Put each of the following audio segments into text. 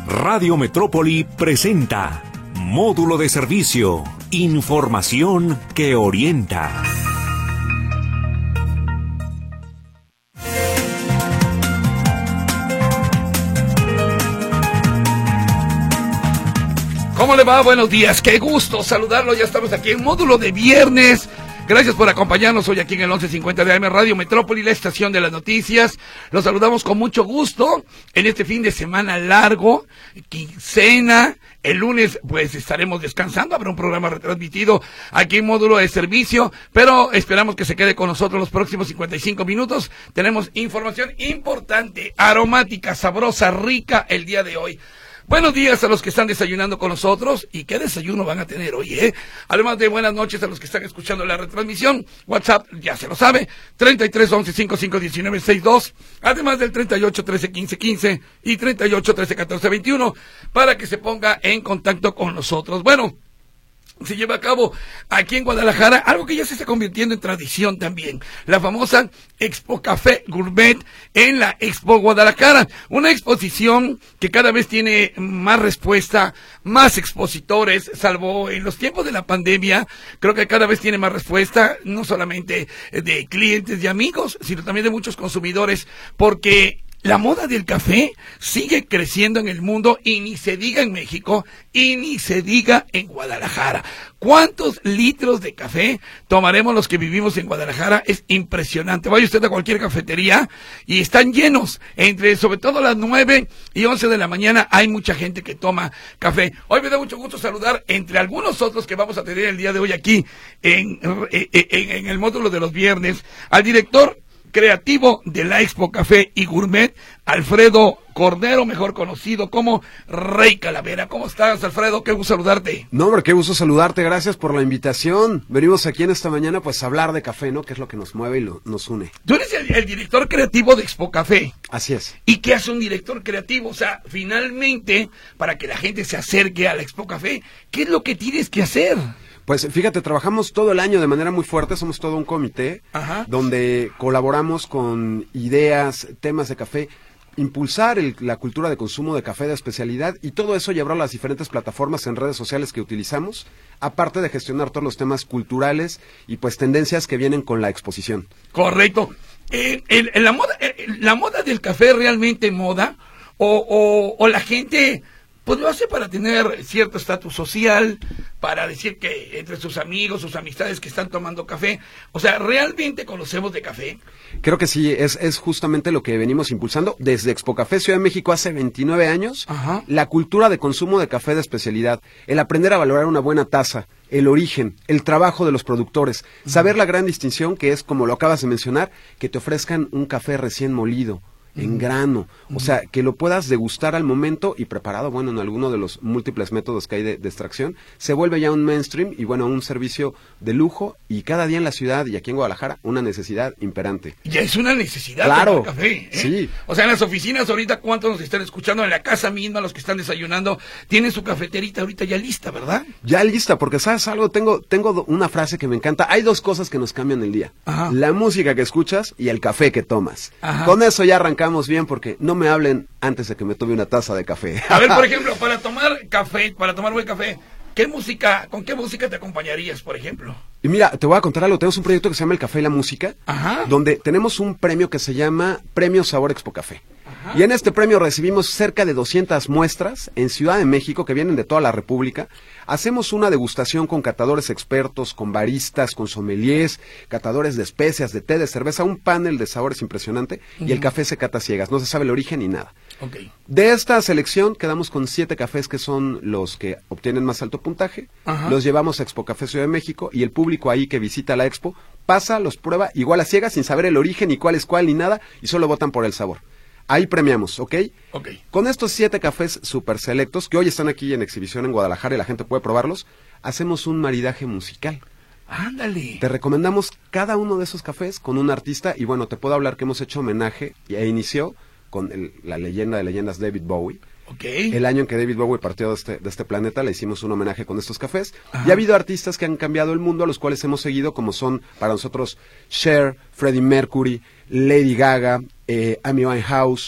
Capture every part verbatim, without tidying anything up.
Radio Metrópoli presenta Módulo de Servicio, información que orienta. ¿Cómo le va? Buenos días, qué gusto saludarlo, ya estamos aquí en Módulo de Viernes. Gracias por acompañarnos hoy aquí en el once cincuenta de A M Radio Metrópoli, la estación de las noticias. Los saludamos con mucho gusto en este fin de semana largo, quincena. El lunes pues estaremos descansando, habrá un programa retransmitido aquí en Módulo de Servicio, pero esperamos que se quede con nosotros los próximos cincuenta y cinco minutos. Tenemos información importante, aromática, sabrosa, rica el día de hoy. Buenos días a los que están desayunando con nosotros. ¿Y qué desayuno van a tener hoy, eh? Además de buenas noches a los que están escuchando la retransmisión. WhatsApp, ya se lo sabe, treinta y tres, once, cincuenta y cinco, diecinueve, sesenta y dos. Además del treinta y ocho, trece, quince, quince y treinta y ocho, trece, catorce, veintiuno, para que se ponga en contacto con nosotros. Bueno, se lleva a cabo aquí en Guadalajara algo que ya se está convirtiendo en tradición también, la famosa Expo Café Gourmet en la Expo Guadalajara, una exposición que cada vez tiene más respuesta, más expositores, salvo en los tiempos de la pandemia. Creo que cada vez tiene más respuesta, no solamente de clientes y amigos, sino también de muchos consumidores, porque la moda del café sigue creciendo en el mundo y ni se diga en México y ni se diga en Guadalajara. ¿Cuántos litros de café tomaremos los que vivimos en Guadalajara? Es impresionante. Vaya usted a cualquier cafetería y están llenos. Entre sobre todo las nueve y once de la mañana hay mucha gente que toma café. Hoy me da mucho gusto saludar, entre algunos otros que vamos a tener el día de hoy aquí en, en, en, en el módulo de los viernes, al director creativo de la Expo Café y Gourmet, Alfredo Cordero, mejor conocido como Rey Calavera. ¿Cómo estás, Alfredo? Qué gusto saludarte. No, hombre, qué gusto saludarte, gracias por la invitación. Venimos aquí en esta mañana pues a hablar de café, ¿no? Que es lo que nos mueve y lo, nos une. Tú eres el, el director creativo de Expo Café. Así es. ¿Y qué hace un director creativo? O sea, finalmente, para que la gente se acerque a la Expo Café, ¿qué es lo que tienes que hacer? Pues fíjate, trabajamos todo el año de manera muy fuerte, somos todo un comité, Ajá. donde colaboramos con ideas, temas de café, impulsar el, la cultura de consumo de café de especialidad y todo eso llevarlo a las diferentes plataformas en redes sociales que utilizamos, aparte de gestionar todos los temas culturales y pues tendencias que vienen con la exposición. Correcto. Eh, el, el, la, moda, eh, ¿La moda del café realmente moda? ¿O, o, o la gente pues lo hace para tener cierto estatus social, para decir que entre sus amigos, sus amistades que están tomando café? O sea, ¿realmente conocemos de café? Creo que sí, es, es justamente lo que venimos impulsando desde Expo Café Ciudad de México hace veintinueve años. Ajá. La cultura de consumo de café de especialidad, el aprender a valorar una buena taza, el origen, el trabajo de los productores, uh-huh. saber la gran distinción que es, como lo acabas de mencionar, que te ofrezcan un café recién molido, en grano, o sea, que lo puedas degustar al momento y preparado, bueno, en alguno de los múltiples métodos que hay de, de extracción, se vuelve ya un mainstream y bueno, un servicio de lujo y cada día en la ciudad y aquí en Guadalajara una necesidad imperante. Ya es una necesidad claro, tomar café, ¿eh? Sí. O sea, en las oficinas ahorita, ¿cuántos nos están escuchando? En la casa misma, los que están desayunando, tienen su cafeterita ahorita ya lista, ¿verdad? Ya lista, porque ¿sabes algo? Tengo, tengo una frase que me encanta. Hay dos cosas que nos cambian el día. Ajá. La música que escuchas y el café que tomas. Ajá. Con eso ya arrancamos bien, porque no me hablen antes de que me tome una taza de café. A ver, por ejemplo, para tomar café, para tomar buen café, ¿qué música, con qué música te acompañarías, por ejemplo? Y mira, te voy a contar algo, tenemos un proyecto que se llama El Café y la Música, Ajá. donde tenemos un premio que se llama Premio Sabor Expo Café. Ajá. Y en este premio recibimos cerca de doscientas muestras en Ciudad de México que vienen de toda la República. Hacemos una degustación con catadores expertos, con baristas, con sommeliers, catadores de especias, de té, de cerveza, un panel de sabores impresionante, uh-huh. y el café se cata a ciegas, no se sabe el origen ni nada. Okay. De esta selección quedamos con siete cafés que son los que obtienen más alto puntaje, uh-huh. los llevamos a Expo Café Ciudad de México y el público ahí que visita la expo pasa, los prueba igual a ciegas sin saber el origen ni cuál es cuál ni nada y solo votan por el sabor. Ahí premiamos, ¿ok? Ok. Con estos siete cafés super selectos, que hoy están aquí en exhibición en Guadalajara y la gente puede probarlos, hacemos un maridaje musical. ¡Ándale! Te recomendamos cada uno de esos cafés con un artista, y bueno, te puedo hablar que hemos hecho homenaje, e inició con el, la leyenda de leyendas David Bowie. Okay. El año en que David Bowie partió de este, de este planeta, le hicimos un homenaje con estos cafés. Ajá. Y ha habido artistas que han cambiado el mundo, a los cuales hemos seguido, como son para nosotros Cher, Freddie Mercury, Lady Gaga, eh, Amy Winehouse,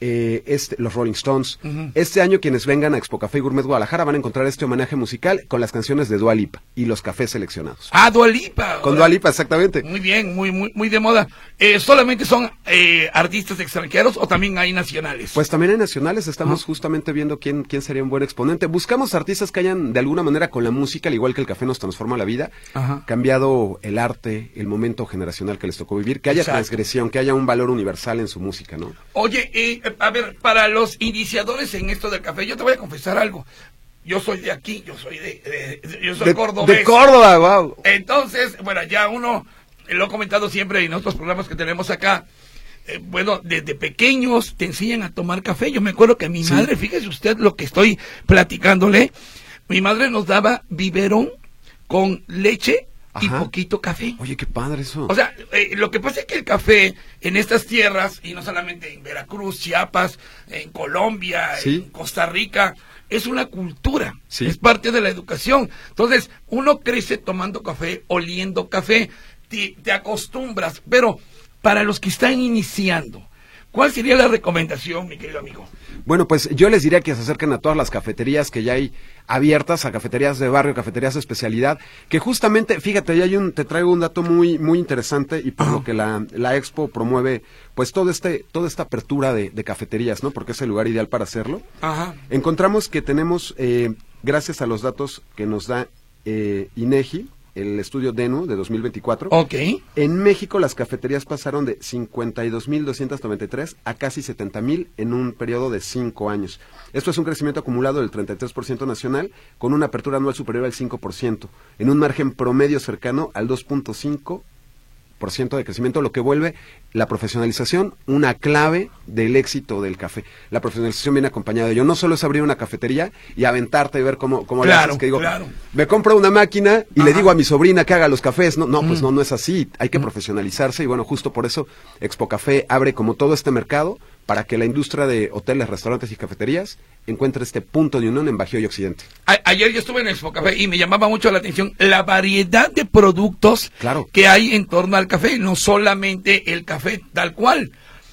eh, este, los Rolling Stones. Uh-huh. Este año quienes vengan a Expo Café y Gourmet Guadalajara van a encontrar este homenaje musical con las canciones de Dua Lipa y los cafés seleccionados. Ah, Dua Lipa. Con Dua Lipa, exactamente. Muy bien, muy muy muy de moda. Eh, ¿Solamente son eh, artistas extranjeros o también hay nacionales? Pues también hay nacionales, estamos uh-huh. justamente viendo quién, quién sería un buen exponente. Buscamos artistas que hayan de alguna manera con la música, al igual que el café nos transforma la vida, uh-huh. cambiado el arte, el momento generacional que les tocó vivir, que haya Exacto. transgresión, que haya un valor universal en su música, ¿no? Oye, eh, a ver, para los iniciadores en esto del café, yo te voy a confesar algo. Yo soy de aquí, yo soy de, de, de yo soy de, cordobés. De Córdoba, wow. Entonces, bueno, ya uno, lo he comentado siempre en otros programas que tenemos acá, eh, bueno, desde pequeños te enseñan a tomar café. Yo me acuerdo que mi sí. madre, fíjese usted lo que estoy platicándole, mi madre nos daba biberón con leche y Ajá. poquito café. Oye, qué padre eso. O sea, eh, lo que pasa es que el café en estas tierras, y no solamente en Veracruz, Chiapas, en Colombia, ¿Sí? en Costa Rica, es una cultura, ¿Sí? es parte de la educación. Entonces, uno crece tomando café, oliendo café, te, te acostumbras, pero para los que están iniciando, ¿cuál sería la recomendación, mi querido amigo? Bueno, pues yo les diría que se acerquen a todas las cafeterías que ya hay abiertas, a cafeterías de barrio, cafeterías de especialidad, que justamente, fíjate, ya hay un, te traigo un dato muy muy interesante y por uh-huh. lo que la, la Expo promueve, pues todo este toda esta apertura de, de cafeterías, ¿no? Porque es el lugar ideal para hacerlo. Uh-huh. Encontramos que tenemos, eh, gracias a los datos que nos da eh, INEGI, el estudio DENU de dos mil veinticuatro. Ok. En México las cafeterías pasaron de cincuenta y dos mil doscientos noventa y tres a casi setenta mil en un periodo de cinco años. Esto es un crecimiento acumulado del treinta y tres por ciento nacional, con una apertura anual superior al cinco por ciento, en un margen promedio cercano al dos punto cinco por ciento de crecimiento, lo que vuelve la profesionalización una clave del éxito del café. La profesionalización viene acompañada de ello. No solo es abrir una cafetería y aventarte y ver cómo, cómo claro, le haces, que digo, claro. me compro una máquina y Ajá. le digo a mi sobrina que haga los cafés. No, no, pues Mm. no, no es así. Hay que Mm. profesionalizarse y bueno, justo por eso Expo Café abre como todo este mercado para que la industria de hoteles, restaurantes y cafeterías encuentre este punto de unión en Bajío y Occidente. A- ayer yo estuve en Expo Café y me llamaba mucho la atención la variedad de productos Claro. que hay en torno al café, no solamente el café tal cual.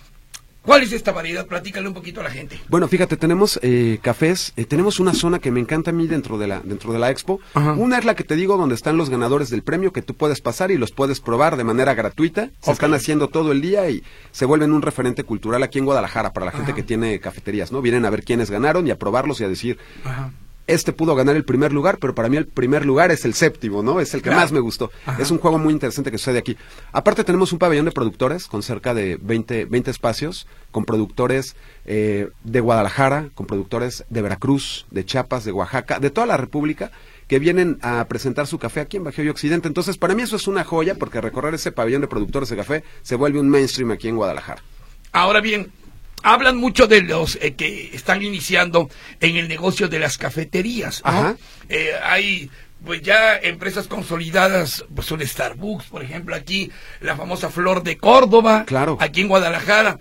¿Cuál es esta variedad? Platícale un poquito a la gente. Bueno, fíjate, tenemos eh, cafés, eh, tenemos una zona que me encanta a mí dentro de la dentro de la Expo. Ajá. Una es la que te digo, donde están los ganadores del premio, que tú puedes pasar y los puedes probar de manera gratuita. Se Ok. están haciendo todo el día y se vuelven un referente cultural aquí en Guadalajara para la gente Ajá. que tiene cafeterías, ¿no? Vienen a ver quiénes ganaron y a probarlos y a decir, Ajá. este pudo ganar el primer lugar, pero para mí el primer lugar es el séptimo, ¿no? Es el que Claro. más me gustó. Ajá. Es un juego muy interesante que sucede aquí. Aparte tenemos un pabellón de productores con cerca de veinte, veinte espacios, con productores eh, de Guadalajara, con productores de Veracruz, de Chiapas, de Oaxaca, de toda la República, que vienen a presentar su café aquí en Bajío y Occidente. Entonces, para mí eso es una joya, porque recorrer ese pabellón de productores de café se vuelve un mainstream aquí en Guadalajara. Ahora bien, hablan mucho de los eh, que están iniciando en el negocio de las cafeterías, ¿no? Ajá. Eh, hay pues ya empresas consolidadas, pues un Starbucks, por ejemplo, aquí, la famosa Flor de Córdoba, Claro. aquí en Guadalajara.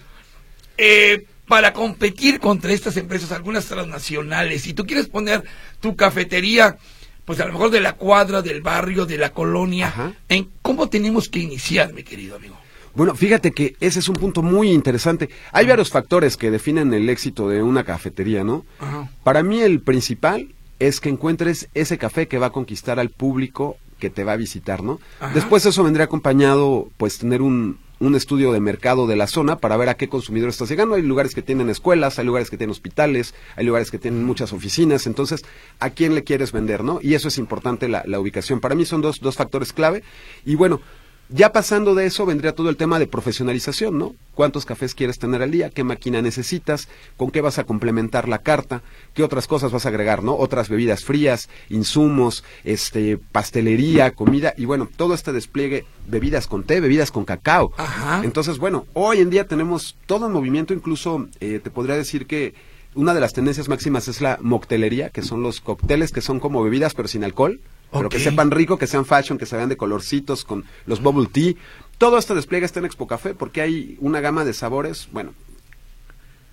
Eh, para competir contra estas empresas, algunas transnacionales, si tú quieres poner tu cafetería, pues a lo mejor de la cuadra, del barrio, de la colonia, Ajá. ¿en cómo tenemos que iniciar, mi querido amigo? Bueno, fíjate que ese es un punto muy interesante. Hay varios factores que definen el éxito de una cafetería, ¿no? Ajá. Para mí el principal es que encuentres ese café que va a conquistar al público que te va a visitar, ¿no? Ajá. Después eso vendría acompañado, pues, tener un, un estudio de mercado de la zona para ver a qué consumidor estás llegando. Hay lugares que tienen escuelas, hay lugares que tienen hospitales, hay lugares que tienen muchas oficinas. Entonces, ¿a quién le quieres vender, no? Y eso es importante, la, la ubicación. Para mí son dos, dos factores clave. Y bueno, ya pasando de eso vendría todo el tema de profesionalización, ¿no? ¿Cuántos cafés quieres tener al día? ¿Qué máquina necesitas? ¿Con qué vas a complementar la carta? ¿Qué otras cosas vas a agregar, no? Otras bebidas frías, insumos, este, pastelería, comida y bueno, todo este despliegue, bebidas con té, bebidas con cacao. Ajá. Entonces, bueno, hoy en día tenemos todo en movimiento, incluso eh, te podría decir que una de las tendencias máximas es la moctelería, que son los cócteles que son como bebidas pero sin alcohol. Pero Ok. que sepan rico, que sean fashion, que se vean de colorcitos, con los bubble tea. Todo este despliegue está en Expo Café porque hay una gama de sabores, bueno,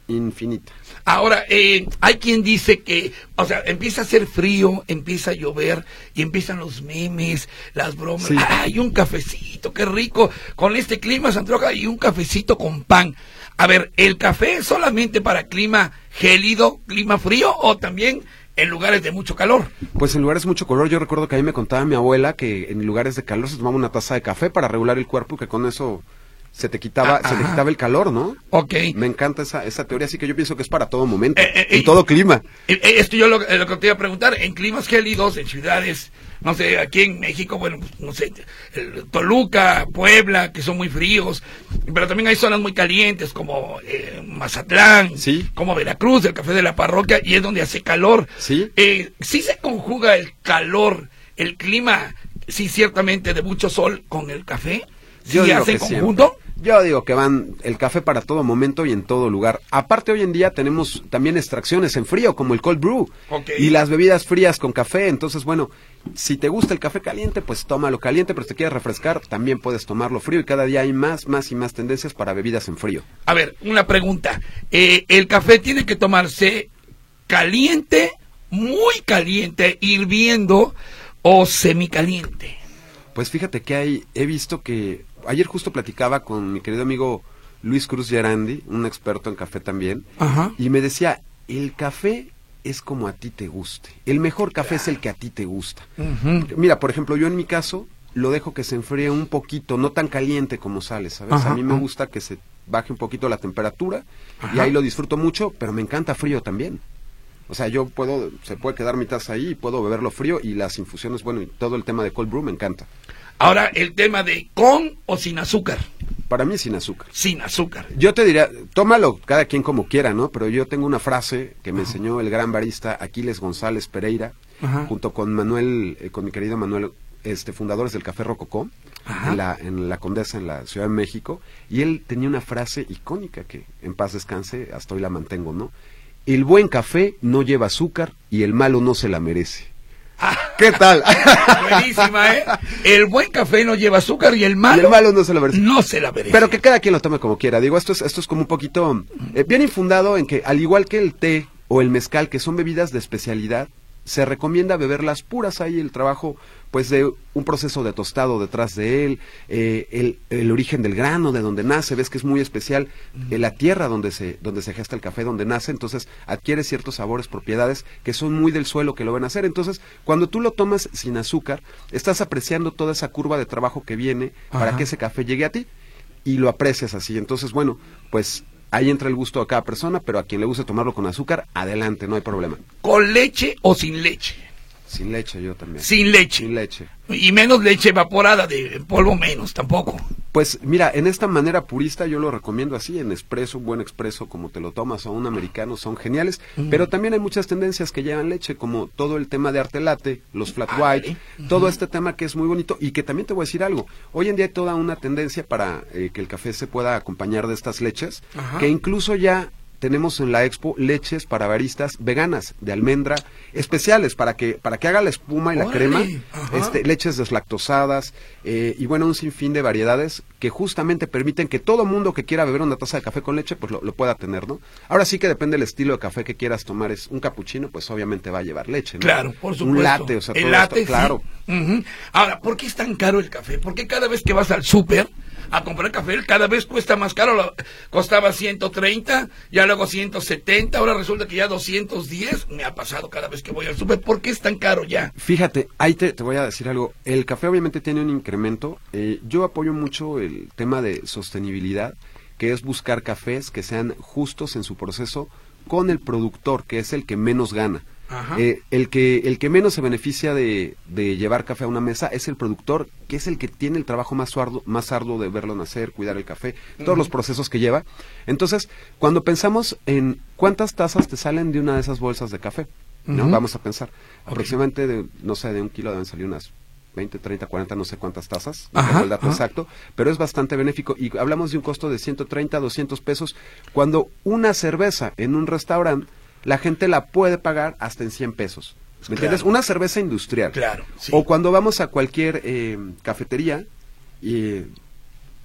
infinita. Ahora, eh, hay quien dice que, o sea, empieza a hacer frío, empieza a llover y empiezan los memes, las bromas. Sí. ¡Ay, un cafecito, qué rico! Con este clima se antoja y un cafecito con pan. A ver, ¿el café es solamente para clima gélido, clima frío o también en lugares de mucho calor? Pues en lugares de mucho calor, yo recuerdo que a mí me contaba mi abuela que en lugares de calor se tomaba una taza de café para regular el cuerpo y que con eso se te quitaba, ah, se te quitaba el calor, ¿no? Ok. Me encanta esa, esa teoría, así que yo pienso que es para todo momento, eh, eh, en eh, todo clima. Eh, eh, esto yo lo, lo que te iba a preguntar, en climas gélidos, en ciudades, no sé, aquí en México, bueno, no sé, el Toluca, Puebla, que son muy fríos, pero también hay zonas muy calientes como eh, Mazatlán, ¿sí? Como Veracruz, el café de la parroquia, y es donde hace calor. Sí. Eh, sí se conjuga el calor, el clima, sí, ciertamente de mucho sol con el café. ¿Sí hacen conjunto? Siempre. Yo digo que van el café para todo momento y en todo lugar. Aparte, hoy en día tenemos también extracciones en frío, como el cold brew. Okay. Y las bebidas frías con café. Entonces, bueno, si te gusta el café caliente, pues tómalo caliente, pero si te quieres refrescar, también puedes tomarlo frío. Y cada día hay más, más y más tendencias para bebidas en frío. A ver, una pregunta. Eh, ¿El café tiene que tomarse caliente, muy caliente, hirviendo o semicaliente? Pues fíjate que hay, he visto que... Ayer justo platicaba con mi querido amigo Luis Cruz Gerandi, un experto en café también, ajá, y me decía, el café es como a ti te guste. El mejor café es el que a ti te gusta. Uh-huh. Mira, por ejemplo, yo en mi caso lo dejo que se enfríe un poquito, no tan caliente como sale, ¿sabes? Ajá, a mí me ajá. gusta que se baje un poquito la temperatura, ajá, y ahí lo disfruto mucho, pero me encanta frío también. O sea, yo puedo, se puede quedar mi taza ahí y puedo beberlo frío, y las infusiones, bueno, y todo el tema de cold brew me encanta. Ahora, el tema de con o sin azúcar. Para mí sin azúcar. Sin azúcar. Yo te diría, tómalo cada quien como quiera, ¿no? Pero yo tengo una frase que me Ajá. enseñó el gran barista Aquiles González Pereira, Ajá. junto con Manuel, eh, con mi querido Manuel, este, fundadores del Café Rococó, en la, en la Condesa, en la Ciudad de México, y él tenía una frase icónica que en paz descanse, hasta hoy la mantengo, ¿no? El buen café no lleva azúcar y el malo no se la merece. ¿Qué tal? Buenísima, ¿eh? El buen café no lleva azúcar y el malo, y el malo no se la merece. No se la merece. Pero que cada quien lo tome como quiera. Digo, esto es, esto es como un poquito eh, bien infundado en que, al igual que el té o el mezcal, que son bebidas de especialidad, se recomienda beberlas puras. Hay el trabajo, pues, de un proceso de tostado detrás de él, eh, el, el origen del grano, de donde nace, ves que es muy especial, eh, la tierra donde se donde se gesta el café, donde nace, entonces adquiere ciertos sabores, propiedades que son muy del suelo que lo van a hacer. Entonces, cuando tú lo tomas sin azúcar, estás apreciando toda esa curva de trabajo que viene Ajá. para que ese café llegue a ti, y lo aprecias así. Entonces, bueno, pues ahí entra el gusto a cada persona, pero a quien le guste tomarlo con azúcar, adelante, no hay problema. ¿Con leche o sin leche? Sin leche yo también. Sin leche. Sin leche. Y menos leche evaporada, de polvo menos, tampoco. Pues mira, en esta manera purista yo lo recomiendo así, en expreso, un buen expreso como te lo tomas o un americano, son geniales, mm. pero también hay muchas tendencias que llevan leche, como todo el tema de arte latte, los flat ah, white, ¿eh? todo uh-huh. este tema que es muy bonito, y que también te voy a decir algo, hoy en día hay toda una tendencia para eh, que el café se pueda acompañar de estas leches, Ajá. que incluso ya tenemos en la expo leches para baristas veganas, de almendra, especiales, para que para que haga la espuma y la ¡Órale! crema, Ajá. este leches deslactosadas, eh, y bueno, un sinfín de variedades que justamente permiten que todo mundo que quiera beber una taza de café con leche, pues lo, lo pueda tener, ¿no? Ahora sí que depende del estilo de café que quieras tomar, es un capuchino, pues obviamente va a llevar leche, ¿no? Claro, por supuesto. Un latte, o sea, el todo latte, esto, claro. Sí. Uh-huh. Ahora, ¿por qué es tan caro el café? ¿Por qué cada vez que vas al súper a comprar café, cada vez cuesta más caro? Lo, costaba ciento treinta, ya luego ciento setenta, ahora resulta que ya doscientos diez. Me ha pasado cada vez que voy al súper. ¿Por qué es tan caro ya? Fíjate, ahí te, te voy a decir algo. El café obviamente tiene un incremento. Eh, yo apoyo mucho el tema de sostenibilidad, que es buscar cafés que sean justos en su proceso con el productor, que es el que menos gana. Eh, el que el que menos se beneficia de, de llevar café a una mesa es el productor, que es el que tiene el trabajo más arduo, más arduo de verlo nacer, cuidar el café, todos uh-huh. los procesos que lleva. Entonces, cuando pensamos en cuántas tazas te salen de una de esas bolsas de café, ¿no? Uh-huh. Vamos a pensar, okay. aproximadamente de, no sé, de un kilo deben salir unas veinte, treinta, cuarenta, no sé cuántas tazas, no tengo el dato ajá. exacto, pero es bastante benéfico, y hablamos de un costo de ciento treinta, doscientos pesos, cuando una cerveza en un restaurante la gente la puede pagar hasta en cien pesos. ¿Me claro. entiendes? Una cerveza industrial. Claro. Sí. O cuando vamos a cualquier eh, cafetería, y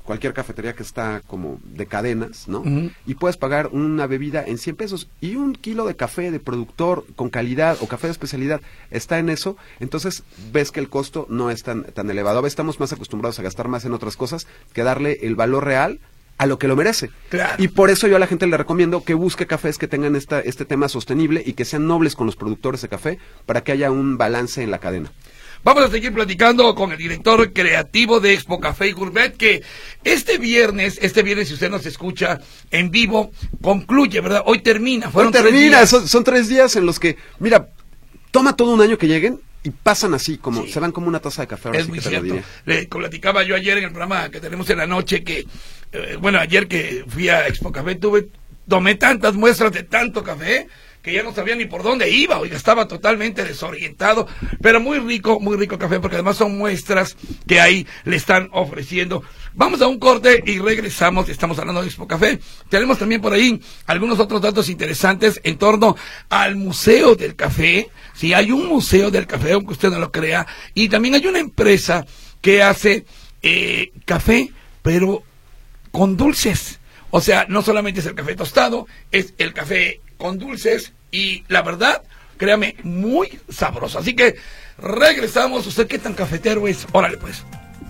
cualquier cafetería que está como de cadenas, ¿no? Uh-huh. Y puedes pagar una bebida en cien pesos y un kilo de café de productor con calidad o café de especialidad está en eso, entonces ves que el costo no es tan, tan elevado. A veces estamos más acostumbrados a gastar más en otras cosas que darle el valor real a lo que lo merece. Claro. Y por eso yo a la gente le recomiendo que busque cafés que tengan esta, este tema sostenible y que sean nobles con los productores de café para que haya un balance en la cadena. Vamos a seguir platicando con el director creativo de Expo Café y Gourmet, que este viernes, este viernes, si usted nos escucha en vivo, concluye, ¿verdad? Hoy termina. Fueron Hoy termina, tres días. Son, son tres días en los que, mira, toma todo un año que lleguen y pasan así, como Sí. se van como una taza de café. Ahora Es sí muy que te lo cierto. diría. Le platicaba yo ayer en el programa que tenemos en la noche que, eh, bueno, ayer que fui a Expo Café, tuve, tomé tantas muestras de tanto café que ya no sabía ni por dónde iba, oiga, estaba totalmente desorientado, pero muy rico, muy rico café, porque además son muestras que ahí le están ofreciendo. Vamos a un corte y regresamos, estamos hablando de Expo Café. Tenemos también por ahí algunos otros datos interesantes en torno al Museo del Café. Sí, hay un Museo del Café, aunque usted no lo crea, y también hay una empresa que hace eh, café, pero con dulces. O sea, no solamente es el café tostado, es el café con dulces y la verdad, créame, muy sabroso. Así que regresamos. ¿Usted qué tan cafetero es? Órale pues.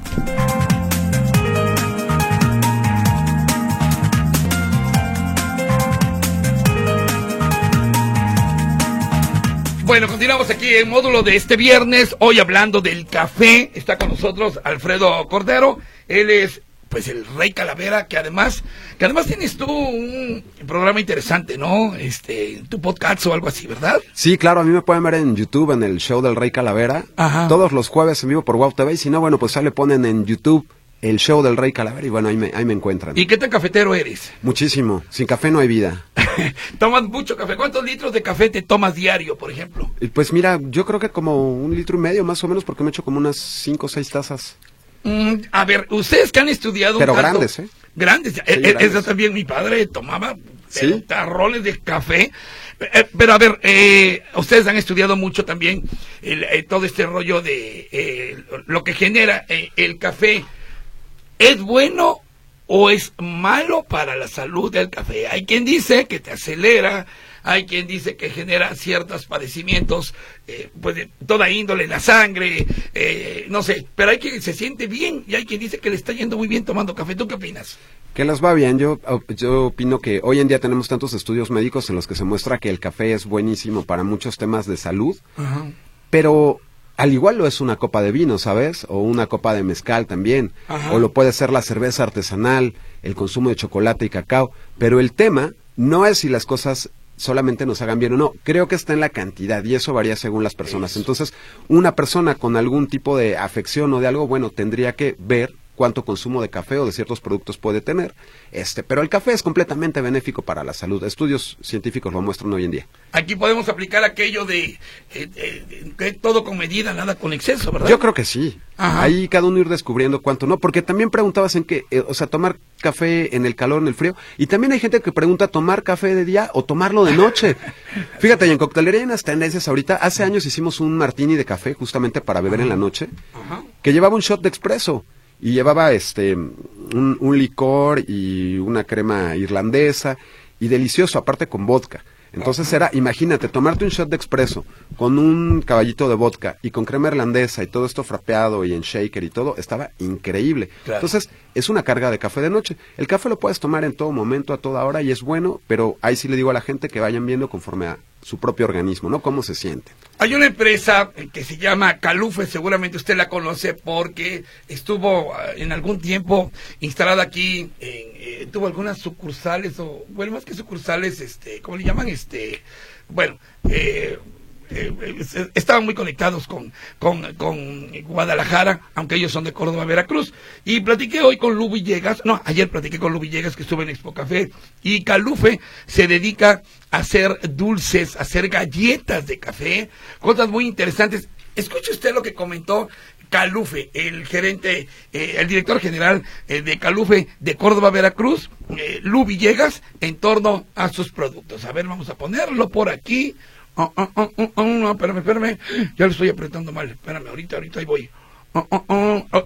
Bueno, continuamos aquí en módulo de este viernes, hoy hablando del café. Está con nosotros Alfredo Cordero. Él es pues el Rey Calavera, que además, que además tienes tú un programa interesante, ¿no? Este, tu podcast o algo así, ¿verdad? Sí, claro, a mí me pueden ver en YouTube, en el show del Rey Calavera, Ajá. todos los jueves en vivo por Wow T V, y si no, bueno, pues ya le ponen en YouTube el show del Rey Calavera, y bueno, ahí me, ahí me encuentran. ¿Y qué tan cafetero eres? Muchísimo, sin café no hay vida. Tomas mucho café. ¿Cuántos litros de café te tomas diario, por ejemplo? Y pues mira, yo creo que como un litro y medio más o menos, porque me echo como unas cinco o seis tazas. Mm, a ver, ustedes que han estudiado Pero un tanto- grandes, ¿eh? Grandes. Sí, Eh, eh, grandes. Esa también mi padre tomaba ¿Sí? pero tarrones de café. Eh, pero a ver, eh, ustedes han estudiado mucho también el, eh, todo este rollo de eh, lo que genera eh, el café. ¿Es bueno o es malo para la salud del café? Hay quien dice que te acelera, hay quien dice que genera ciertos padecimientos, eh, pues de toda índole, la sangre, eh, no sé, pero hay quien se siente bien y hay quien dice que le está yendo muy bien tomando café. ¿Tú qué opinas? Que les va bien, yo, yo opino que hoy en día tenemos tantos estudios médicos en los que se muestra que el café es buenísimo para muchos temas de salud, Ajá. pero al igual lo es una copa de vino, ¿sabes? O una copa de mezcal también, Ajá. o lo puede ser la cerveza artesanal, el consumo de chocolate y cacao, pero el tema no es si las cosas solamente nos hagan bien o no, creo que está en la cantidad y eso varía según las personas. Eso. Entonces, una persona con algún tipo de afección o de algo, bueno, tendría que ver cuánto consumo de café o de ciertos productos puede tener, este, pero el café es completamente benéfico para la salud. Estudios científicos lo muestran hoy en día. Aquí podemos aplicar aquello de, eh, eh, que todo con medida, nada con exceso, ¿verdad? Yo creo que sí. Ajá. Ahí cada uno ir descubriendo cuánto no, porque también preguntabas en qué, eh, o sea, tomar café en el calor, en el frío, y también hay gente que pregunta tomar café de día o tomarlo de noche. Fíjate, y en coctelería hay unas tendencias ahorita. Hace años hicimos un martini de café justamente para beber en la noche, Ajá. que llevaba un shot de expreso y llevaba este un, un licor y una crema irlandesa y delicioso, aparte con vodka. Entonces era, imagínate, tomarte un shot de expreso con un caballito de vodka y con crema irlandesa y todo esto frapeado y en shaker y todo, estaba increíble. Claro. Entonces, es una carga de café de noche. El café lo puedes tomar en todo momento, a toda hora, y es bueno, pero ahí sí le digo a la gente que vayan viendo conforme a su propio organismo, ¿no? Cómo se siente. Hay una empresa que se llama Calufe, seguramente usted la conoce porque estuvo ah, en algún tiempo instalada aquí, en, eh, tuvo algunas sucursales, o bueno, más que sucursales, este, ¿cómo le llaman? Este, bueno, eh, eh, eh, estaban muy conectados con, con, con Guadalajara, aunque ellos son de Córdoba, Veracruz. Y platiqué hoy con Lu Villegas, no, ayer platiqué con Lu Villegas, que estuve en Expo Café, y Calufe se dedica a hacer dulces, a hacer galletas de café, cosas muy interesantes. Escuche usted lo que comentó Calufe, el gerente, eh, el director general eh, de Calufe de Córdoba, Veracruz, eh, Lu Villegas, en torno a sus productos. A ver, vamos a ponerlo por aquí. Oh, oh, oh, oh, oh, no, espérame, espérame. Ya lo estoy apretando mal. Espérame, ahorita, ahorita ahí voy. Oh, oh, oh, oh, no,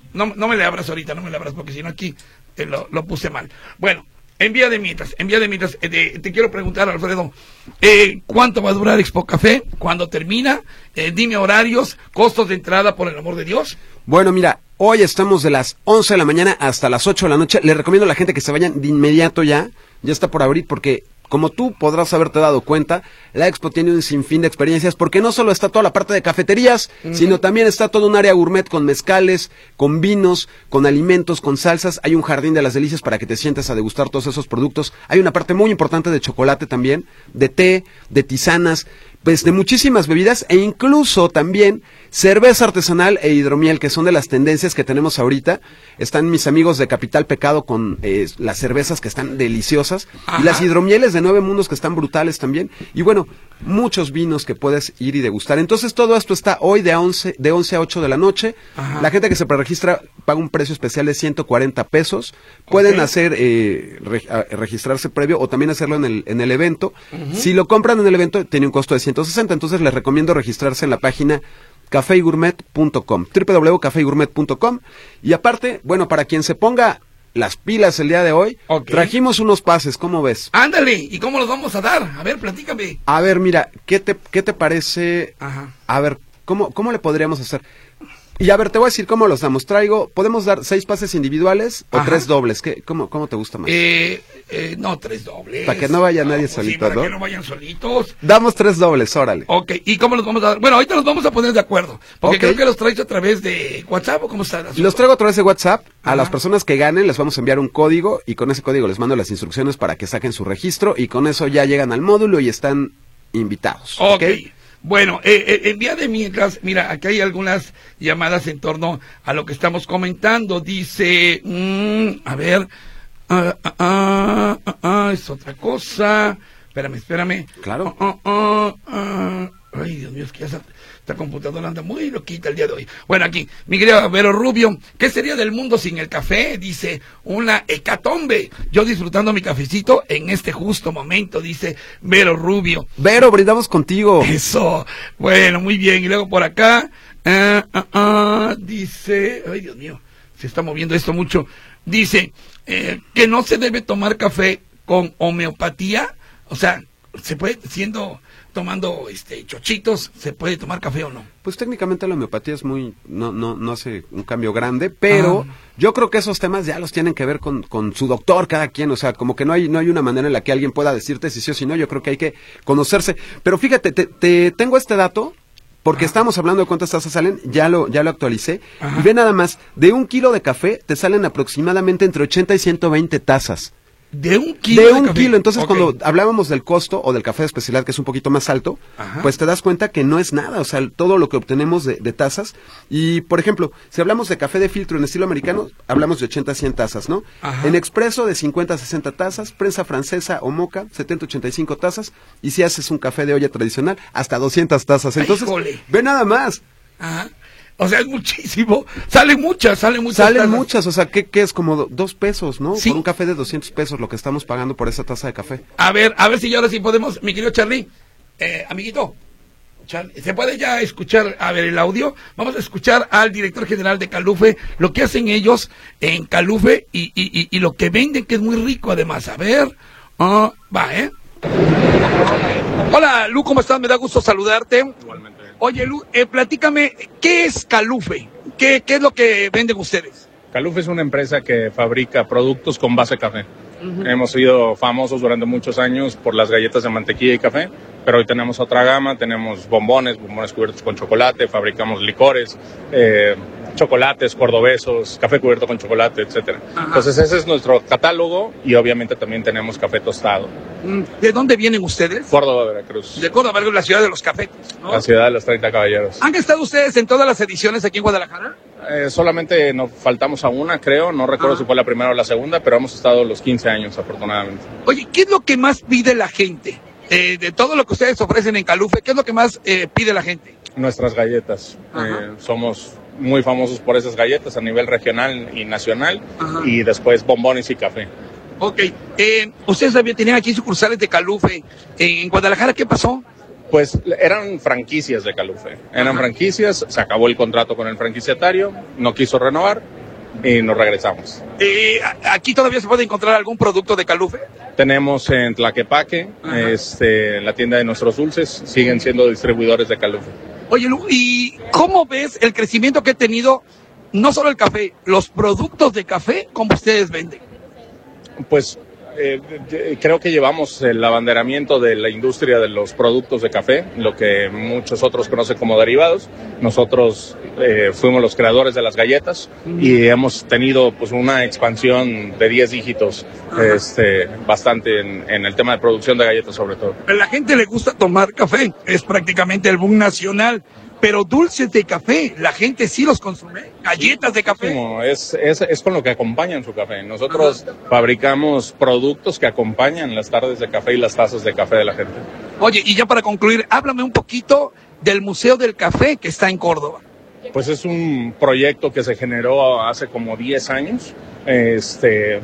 no, no me le abras ahorita, no me le abras, porque si no aquí eh, lo, lo puse mal. Bueno, en vía de mientras, en vía de mientras, eh, te, te quiero preguntar, Alfredo, eh, ¿cuánto va a durar Expo Café? ¿Cuándo termina? Eh, dime horarios, costos de entrada, por el amor de Dios. Bueno, mira, hoy estamos de las once de la mañana hasta las ocho de la noche. Les recomiendo a la gente que se vayan de inmediato ya, ya está por abrir, porque como tú podrás haberte dado cuenta, la Expo tiene un sinfín de experiencias, porque no solo está toda la parte de cafeterías, uh-huh. sino también está todo un área gourmet con mezcales, con vinos, con alimentos, con salsas. Hay un jardín de las delicias para que te sientes a degustar todos esos productos. Hay una parte muy importante de chocolate también, de té, de tisanas, pues de muchísimas bebidas, e incluso también cerveza artesanal e hidromiel, que son de las tendencias que tenemos ahorita. Están mis amigos de Capital Pecado con eh, las cervezas que están deliciosas, Ajá. y las hidromieles de Nueve Mundos que están brutales también, y bueno, muchos vinos que puedes ir y degustar. Entonces todo esto está hoy de once, de once a ocho de la noche. Ajá. La gente que se preregistra paga un precio especial de ciento cuarenta pesos. Pueden okay. hacer, eh, re, a, registrarse previo o también hacerlo en el, en el evento. Uh-huh. Si lo compran en el evento, tiene un costo de ciento sesenta, entonces les recomiendo registrarse en la página café y gourmet punto com, doble u doble u doble u punto café y gourmet punto com. Y aparte, bueno, para quien se ponga las pilas el día de hoy, okay. trajimos unos pases, ¿cómo ves? Ándale, ¿y cómo los vamos a dar? A ver, platícame. A ver, mira, ¿qué te, qué te parece? Ajá. A ver, ¿cómo, cómo le podríamos hacer? Y a ver, te voy a decir cómo los damos. Traigo, podemos dar seis pases individuales o Ajá. tres dobles. ¿Qué, cómo, ¿Cómo te gusta más? Eh, eh, no, tres dobles. Para que no vaya nadie no, solito, sí, para ¿no? que no vayan solitos. Damos tres dobles, órale. Ok, ¿y cómo los vamos a dar? Bueno, ahorita los vamos a poner de acuerdo. Porque okay. creo que los traes a través de WhatsApp, ¿o cómo están? Los traigo a través de WhatsApp. Ajá. A las personas que ganen les vamos a enviar un código, y con ese código les mando las instrucciones para que saquen su registro, y con eso ya llegan al módulo y están invitados. Ok. ¿Okay? Bueno, eh, eh, en vía de mientras, mira, aquí hay algunas llamadas en torno a lo que estamos comentando. Dice, mmm, a ver, ah, ah, ah, ah, ah, es otra cosa. Espérame, espérame. Claro. Ah, ah, ah, ah. Ay, Dios mío, es que ya esta, esta computadora anda muy loquita el día de hoy. Bueno, aquí, mi querido Vero Rubio, ¿qué sería del mundo sin el café? Dice, una hecatombe. Yo disfrutando mi cafecito en este justo momento, dice Vero Rubio. Vero, brindamos contigo. Eso, bueno, muy bien. Y luego por acá, ah, ah, ah, dice, ay, Dios mío, se está moviendo esto mucho. Dice, eh, que no se debe tomar café con homeopatía. O sea, se puede, siendo... tomando este chochitos, ¿se puede tomar café o no? Pues técnicamente la homeopatía es muy, no, no, no hace un cambio grande, pero ah. yo creo que esos temas ya los tienen que ver con, con su doctor, cada quien, o sea, como que no hay, no hay una manera en la que alguien pueda decirte si sí o si no. Yo creo que hay que conocerse. Pero fíjate, te, te tengo este dato, porque Ajá. estamos hablando de cuántas tazas salen, ya lo, ya lo actualicé, Ajá. y ve nada más, de un kilo de café te salen aproximadamente entre ochenta y ciento veinte tazas. De un kilo. De de un café. kilo. Entonces, okay. cuando hablábamos del costo o del café de especialidad, que es un poquito más alto, Ajá. pues te das cuenta que no es nada. O sea, todo lo que obtenemos de, de tazas. Y, por ejemplo, si hablamos de café de filtro en estilo americano, hablamos de ochenta a cien tazas, ¿no? Ajá. En expreso, de cincuenta a sesenta tazas. Prensa francesa o moca, setenta a ochenta y cinco tazas. Y si haces un café de olla tradicional, hasta doscientas tazas. Entonces, Ay, ve nada más. Ajá. O sea, es muchísimo. Salen muchas, salen muchas. Salen tazas. muchas, o sea, ¿qué, qué es? Como do, dos pesos, ¿no? ¿Sí? Por un café de doscientos pesos, lo que estamos pagando por esa taza de café. A ver, a ver si ya ahora sí podemos, mi querido Charlie, eh, amiguito, Charlie, ¿se puede ya escuchar, a ver, el audio? Vamos a escuchar al director general de Calufe, lo que hacen ellos en Calufe y, y, y, y lo que venden, que es muy rico además. A ver, uh, va, ¿eh? Hola, Lu, ¿cómo estás? Me da gusto saludarte. Igualmente. Oye, Lu, eh, platícame, ¿qué es Calufe? ¿Qué, ¿Qué es lo que venden ustedes? Calufe es una empresa que fabrica productos con base de café. Uh-huh. Hemos sido famosos durante muchos años por las galletas de mantequilla y café, pero hoy tenemos otra gama, tenemos bombones, bombones cubiertos con chocolate, fabricamos licores, eh, chocolates, cordobesos, café cubierto con chocolate, etcétera. Ajá. Entonces ese es nuestro catálogo y obviamente también tenemos café tostado. ¿De dónde vienen ustedes? Córdoba, Veracruz. De Córdoba, Veracruz, la ciudad de los cafetes, ¿no? La ciudad de los treinta caballeros. ¿Han estado ustedes en todas las ediciones aquí en Guadalajara? Eh, solamente nos faltamos a una, creo, no recuerdo Ajá. si fue la primera o la segunda, pero hemos estado los quince años, afortunadamente. Oye, ¿qué es lo que más pide la gente? Eh, de todo lo que ustedes ofrecen en Calufe, ¿qué es lo que más eh, pide la gente? Nuestras galletas. Eh, somos muy famosos por esas galletas a nivel regional y nacional. Ajá. Y después bombones y café. Ok. Eh, ustedes tenían aquí sucursales de Calufe. En Guadalajara, ¿qué pasó? Pues eran franquicias de Calufe. Eran Ajá. franquicias, se acabó el contrato con el franquiciatario, no quiso renovar y nos regresamos. Eh, ¿Aquí todavía se puede encontrar algún producto de Calufe? Tenemos en Tlaquepaque, este, la tienda de nuestros dulces, siguen siendo distribuidores de Calufe. Oye, Lu, ¿y cómo ves el crecimiento que ha tenido no solo el café, los productos de café como ustedes venden? Pues eh, creo que llevamos el abanderamiento de la industria de los productos de café, lo que muchos otros conocen como derivados. Nosotros eh, fuimos los creadores de las galletas uh-huh. y hemos tenido pues una expansión de diez dígitos uh-huh. este, bastante en, en el tema de producción de galletas sobre todo. A la gente le gusta tomar café, es prácticamente el boom nacional. Pero dulces de café, la gente sí los consume, galletas de café. No, es, es, es con lo que acompañan su café. Nosotros Ajá. fabricamos productos que acompañan las tardes de café y las tazas de café de la gente. Oye, y ya para concluir, háblame un poquito del Museo del Café que está en Córdoba. Pues es un proyecto que se generó hace como diez años. Este,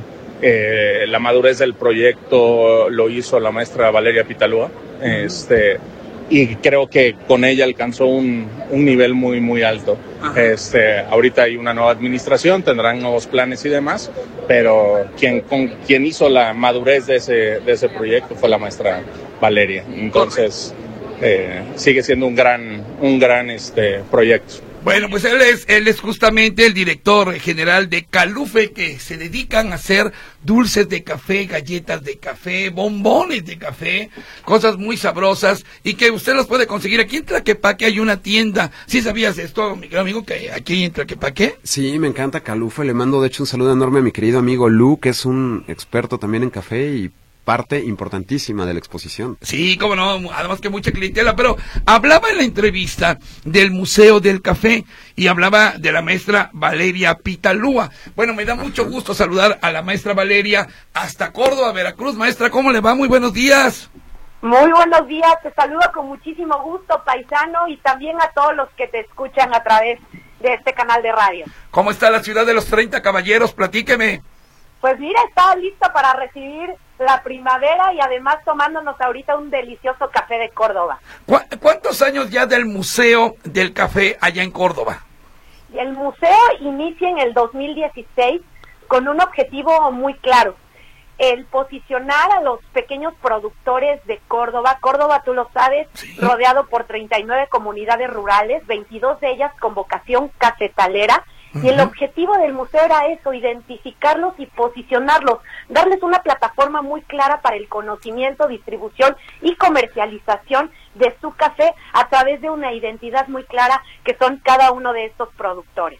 eh, la madurez del proyecto lo hizo la maestra Valeria Pitalúa. Este... y creo que con ella alcanzó un, un nivel muy, muy alto. Este, ahorita hay una nueva administración, tendrán nuevos planes y demás, pero quien, con, quien hizo la madurez de ese, de ese proyecto fue la maestra Valeria. Entonces, eh, sigue siendo un gran, un gran este, proyecto. Bueno, pues él es, él es justamente el director general de Calufe, que se dedican a hacer dulces de café, galletas de café, bombones de café, cosas muy sabrosas y que usted los puede conseguir. Aquí en Tlaquepaque hay una tienda. ¿Sí sabías esto, mi querido amigo, que aquí en Tlaquepaque? Sí, me encanta Calufe. Le mando de hecho un saludo enorme a mi querido amigo Lu, que es un experto también en café y parte importantísima de la exposición. Sí, cómo no, además que mucha clientela, pero hablaba en la entrevista del Museo del Café y hablaba de la maestra Valeria Pitalúa. Bueno, me da mucho gusto saludar a la maestra Valeria hasta Córdoba, Veracruz. Maestra, ¿cómo le va? Muy buenos días. Muy buenos días, te saludo con muchísimo gusto, paisano, y también a todos los que te escuchan a través de este canal de radio. ¿Cómo está la ciudad de los treinta caballeros? Platíqueme. Pues mira, está lista para recibir la primavera y además tomándonos ahorita un delicioso café de Córdoba. ¿Cu- ¿Cuántos años ya del Museo del Café allá en Córdoba? El museo inicia en el dos mil dieciséis con un objetivo muy claro, el posicionar a los pequeños productores de Córdoba. Córdoba, tú lo sabes, sí, rodeado por treinta y nueve comunidades rurales, veintidós de ellas con vocación cafetalera. Y el objetivo del museo era eso, identificarlos y posicionarlos, darles una plataforma muy clara para el conocimiento, distribución y comercialización de su café a través de una identidad muy clara que son cada uno de estos productores.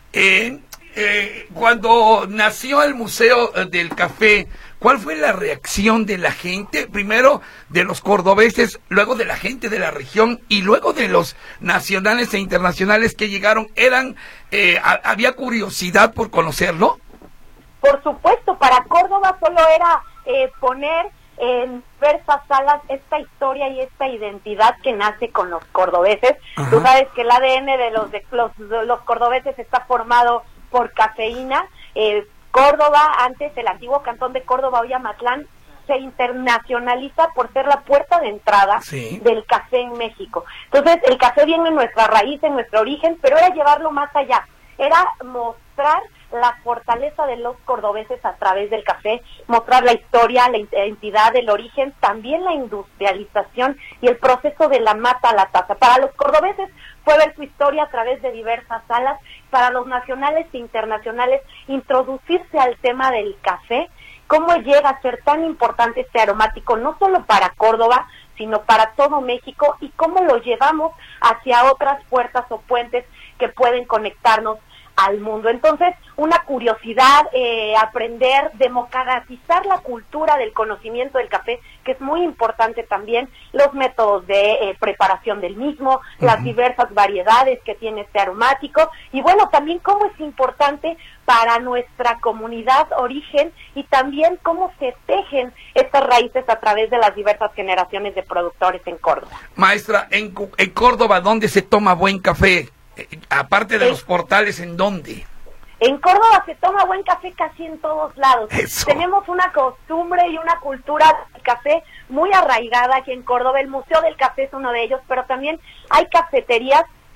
Eh, eh, cuando nació el Museo del Café, ¿cuál fue la reacción de la gente? Primero de los cordobeses, luego de la gente de la región y luego de los nacionales e internacionales que llegaron. ¿Eran, eh, a, había curiosidad por conocerlo? Por supuesto, para Córdoba solo era eh, poner en diversas salas esta historia y esta identidad que nace con los cordobeses. Ajá. Tú sabes que el A D N de los, de los, los cordobeses está formado por cafeína. eh, Córdoba, antes el antiguo cantón de Córdoba, hoy Amatlán, se internacionaliza por ser la puerta de entrada, sí, del café en México. Entonces, el café viene en nuestra raíz, en nuestro origen, pero era llevarlo más allá, era mostrar la fortaleza de los cordobeses a través del café, mostrar la historia, la identidad, el origen, también la industrialización y el proceso de la mata a la taza. Para los cordobeses fue ver su historia a través de diversas salas, para los nacionales e internacionales introducirse al tema del café, cómo llega a ser tan importante este aromático, no solo para Córdoba, sino para todo México, y cómo lo llevamos hacia otras puertas o puentes que pueden conectarnos al mundo. Entonces, una curiosidad, eh, aprender, democratizar la cultura del conocimiento del café, que es muy importante también, los métodos de eh, preparación del mismo, uh-huh, las diversas variedades que tiene este aromático, y bueno, también cómo es importante para nuestra comunidad origen y también cómo se tejen estas raíces a través de las diversas generaciones de productores en Córdoba. Maestra, en, en Córdoba, ¿dónde se toma buen café? Eh, aparte de en, los portales, ¿en dónde? En Córdoba se toma buen café casi en todos lados. Eso. Tenemos una costumbre y una cultura del café muy arraigada aquí en Córdoba. El Museo del Café es uno de ellos, pero también hay cafeterías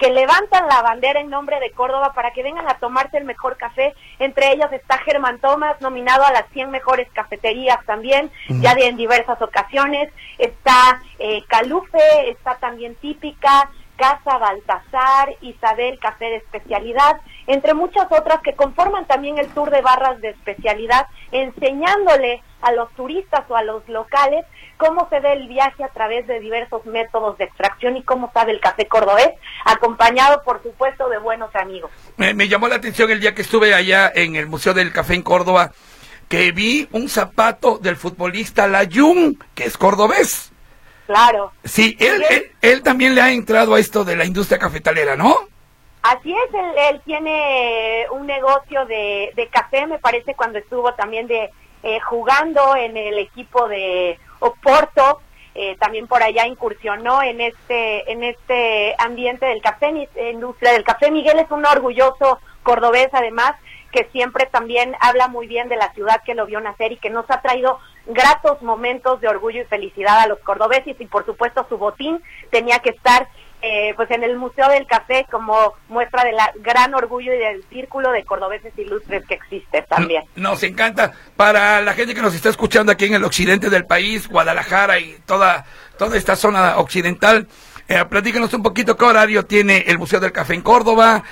que levantan la bandera en nombre de Córdoba para que vengan a tomarse el mejor café. Entre ellas está Germán Thomas, nominado a las cien mejores cafeterías también, uh-huh. ya de en diversas ocasiones. Está eh, Calufe, está también Típica, Casa Baltasar, Isabel Café de Especialidad, entre muchas otras que conforman también el tour de barras de especialidad, enseñándole a los turistas o a los locales cómo se ve el viaje a través de diversos métodos de extracción y cómo sabe el café cordobés, acompañado por supuesto de buenos amigos. Me, me llamó la atención el día que estuve allá en el Museo del Café en Córdoba, que vi un zapato del futbolista Layún, que es cordobés. Claro. Sí, él, él, él también le ha entrado a esto de la industria cafetalera, ¿no? Así es, él, él tiene un negocio de, de café, me parece, cuando estuvo también de eh, jugando en el equipo de Oporto, eh, también por allá incursionó en este en este ambiente del café, industria del café. Miguel es un orgulloso cordobés, además, que siempre también habla muy bien de la ciudad que lo vio nacer y que nos ha traído gratos momentos de orgullo y felicidad a los cordobeses, y por supuesto su botín tenía que estar eh, pues en el Museo del Café como muestra del gran orgullo y del círculo de cordobeses ilustres que existe también. Nos encanta. Para la gente que nos está escuchando aquí en el occidente del país, Guadalajara y toda, toda esta zona occidental, Eh, platícanos un poquito qué horario tiene el Museo del Café en Córdoba,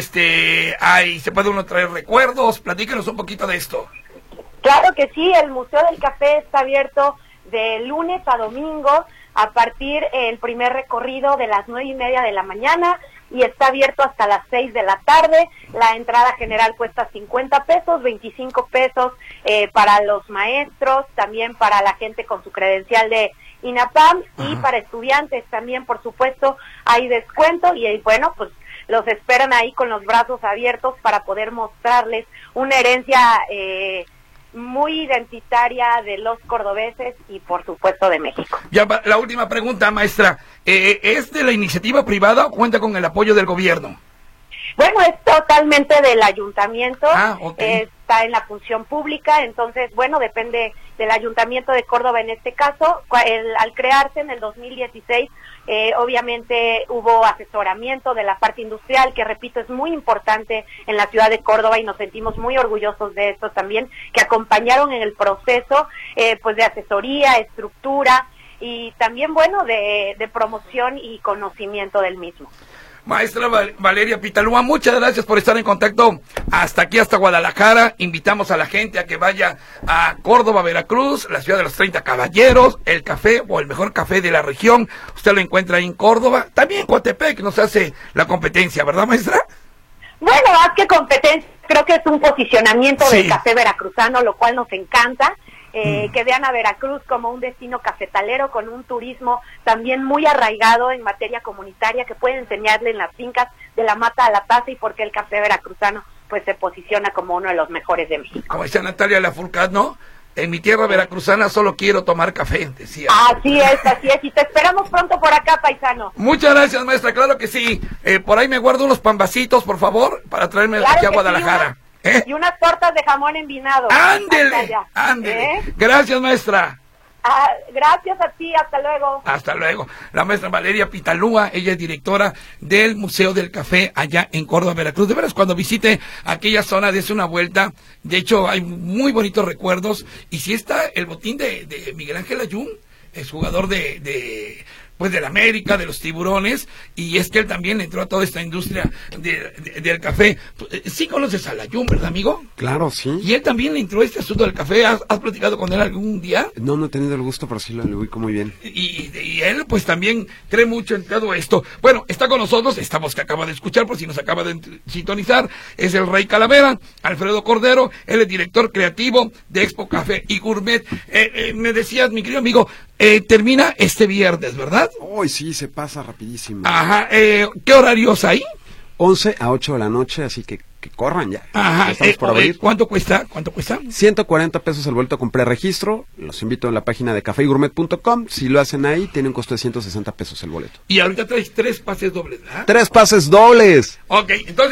este, ahí se puede uno traer recuerdos, platícanos un poquito de esto. Claro que sí, el Museo del Café está abierto de lunes a domingo, a partir del primer recorrido de las nueve y media de la mañana, y está abierto hasta las seis de la tarde. La entrada general cuesta cincuenta pesos, veinticinco pesos eh, para los maestros, también para la gente con su credencial de INAPAM, y Ajá. para estudiantes también, por supuesto, hay descuento, y bueno, pues los esperan ahí con los brazos abiertos para poder mostrarles una herencia eh, muy identitaria de los cordobeses y por supuesto de México. Ya, la última pregunta, maestra, eh, ¿es de la iniciativa privada o cuenta con el apoyo del gobierno? Bueno, es totalmente del ayuntamiento, ah, okay. está en la función pública, entonces, bueno, depende del Ayuntamiento de Córdoba en este caso. El, al crearse en el dos mil dieciséis, eh, obviamente hubo asesoramiento de la parte industrial, que repito, es muy importante en la ciudad de Córdoba, y nos sentimos muy orgullosos de esto también, que acompañaron en el proceso, eh, pues de asesoría, estructura, y también, bueno, de, de promoción y conocimiento del mismo. Maestra Val- Valeria Pitalúa, muchas gracias por estar en contacto hasta aquí, hasta Guadalajara. Invitamos a la gente a que vaya a Córdoba, Veracruz, la ciudad de los treinta caballeros, el café o el mejor café de la región. Usted lo encuentra ahí en Córdoba. También Coatepec nos hace la competencia, ¿verdad, maestra? Bueno, más que competencia, creo que es un posicionamiento sí. del café veracruzano, lo cual nos encanta. Eh, que vean a Veracruz como un destino cafetalero con un turismo también muy arraigado en materia comunitaria, que puede enseñarle en las fincas de la mata a la taza, y porque el café veracruzano pues se posiciona como uno de los mejores de México. Como decía Natalia Lafourcade, ¿no? En mi tierra veracruzana solo quiero tomar café, decía. Así es, así es, y te esperamos pronto por acá, paisano. Muchas gracias, maestra, claro que sí. Eh, por ahí me guardo unos pambacitos, por favor, para traerme claro aquí a Guadalajara. Sí, una... ¿Eh? Y unas tortas de jamón envinado. ¡Ándele! ¡Ándele! ¿Eh? Gracias, maestra. Ah, gracias a ti, hasta luego. Hasta luego. La maestra Valeria Pitalúa, ella es directora del Museo del Café allá en Córdoba, Veracruz. De veras, cuando visite aquella zona, dése una vuelta. De hecho, hay muy bonitos recuerdos. Y si está el botín de, de Miguel Ángel Layún, es jugador de... de pues del América, de los Tiburones, y es que él también entró a toda esta industria de, de, del café. Sí conoces a Layún, ¿verdad, amigo? Claro, sí. Y él también le entró a este asunto del café. ¿Has, has platicado con él algún día? No, no he tenido el gusto, pero sí lo, lo ubico muy bien. Y, y él pues también cree mucho en todo esto. Bueno, está con nosotros, estamos que acaba de escuchar, por si nos acaba de sintonizar, es el Rey Calavera, Alfredo Cordero, él es director creativo de Expo Café y Gourmet. Eh, eh, me decías, mi querido amigo, eh, termina este viernes, ¿verdad? Hoy sí, se pasa rapidísimo. Ajá, eh, ¿qué horarios hay? once a ocho de la noche, así que, que corran ya. Ajá, estamos eh, por abrir. ¿Cuánto cuesta? ¿Cuánto cuesta? ciento cuarenta pesos el boleto con preregistro. Los invito en la página de café y gourmet punto com. Si lo hacen ahí, tiene un costo de ciento sesenta pesos el boleto. Y ahorita traes tres pases dobles, ¿verdad? ¡Tres pases dobles! Ok, entonces,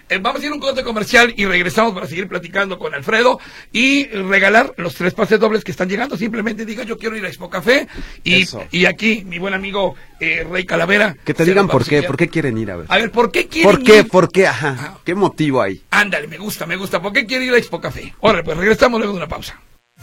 Eh, vamos a ir a un corte comercial y regresamos para seguir platicando con Alfredo y regalar los tres pases dobles que están llegando. Simplemente diga, yo quiero ir a Expo Café y, y aquí mi buen amigo eh, Rey Calavera. Que te digan por qué, por qué quieren ir a ver. A ver, ¿por qué quieren ¿Por qué? ir? ¿Por qué? Ajá. Ah. ¿Qué motivo hay? Ándale, me gusta, me gusta. ¿Por qué quiere ir a Expo Café? Ahora, pues regresamos luego de una pausa.